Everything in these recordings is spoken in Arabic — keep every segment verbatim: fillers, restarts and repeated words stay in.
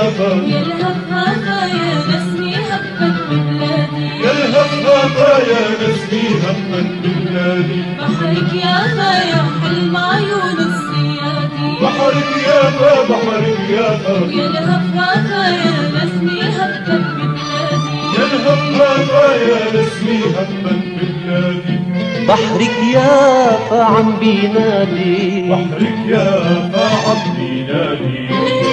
يافا يا الهفافة يا نسمي هبت ببلادي، يا الهفافة يا نسمي هبت ببلادي. بحرك يافا يا حلم عيون الصيادي، بحرك يافا بحرك يافا يا الهفافة يا نسمي هبت ببلادي، يا الهفافة يا نسمي هبت ببلادي. بحرك يافا عم بينادي، بحرك يافا عم بينادي،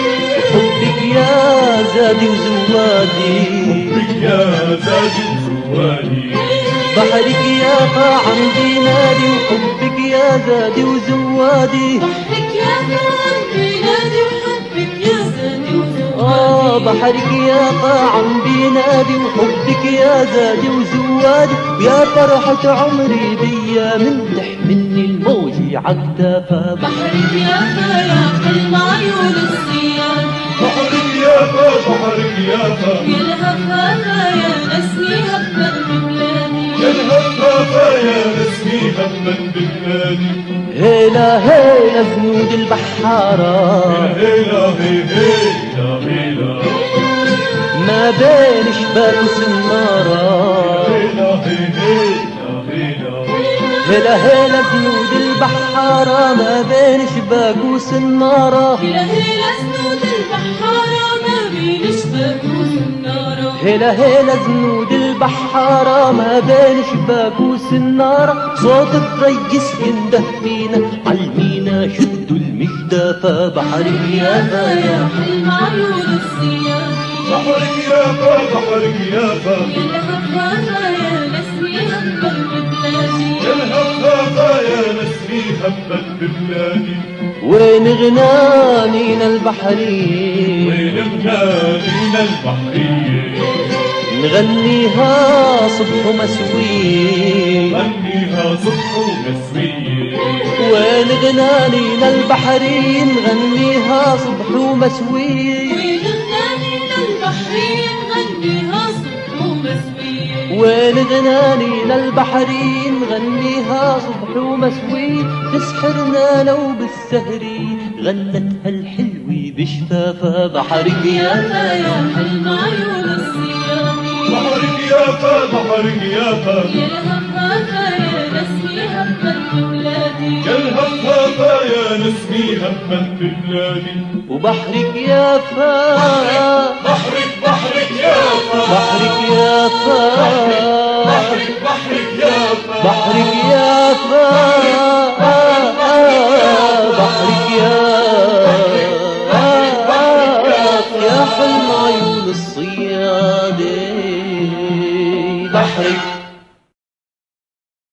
حبك يا زادي وزوادي، حبك يا زادي وزوادي. بحرك يافا عم بينادي وحبك يا زادي وزوادي. بحرك يافا عم بينادي وحبك يا زادي وزوادي. آه بحرك يافا عم بينادي وحبك يا زادي وزوادي. ويا فرحة عمري بيا من تحملني الموج عكتافا. بحرك يافا يا حلم عيون الصيادي، بحرك يافا بحرك يافا يا الهفافة يا نسمي هبت ببلادي، يا الهفافة يا نسمي هبت ببلادي. هيلا هيلا زنود البحارة، هيلا هيلا هيلا ما بين شباك وسنارة. هيلا هيلا هيلا هيلا هيلا زنود البحارة ما بين شباك وسنارة. هلا هلا سنود البحارة ما بين شباك وسنارة. هيلا هيلا زنود البحارة ما بين شباك وسنارة. صوت التريس ينده فينا عالمينا شدوا المجدافة. بحرك يافا يا حلم عيون الصيادي، بحرك يافا بحرك يافا يا الهفافة يا نسمي هبت ببلادي، يا الهفافة يا نسمي هبت ببلادي. وين غنانينا البحرية، وين غنانينا البحرية، نغنيها صبح ومسوية. غنيها صبح ومسوية. وين غنانينا البحرية نغنيها صبح ومسوية. وين غنانينا البحرية نغنيها صبح ومسوية. وين غنانينا البحرية نغنيها صبح ومسوية. تسحرنا لو بالسهري غنتها الحلوة بشفافها. بحرك يافا يافا يا حلم عيون الصيادي، بحرك يافا بحرك يافا يا الهفافة يا نسمي هبت ببلادي، يا الهفافة يا نسمي هبت ببلادي. وبحرك يافا بحرك بحرك يافا بحرك يافا بحرك بحرك يافا بحرك يافا بحرك يافا يا حلم عيون الصيادة. بحرك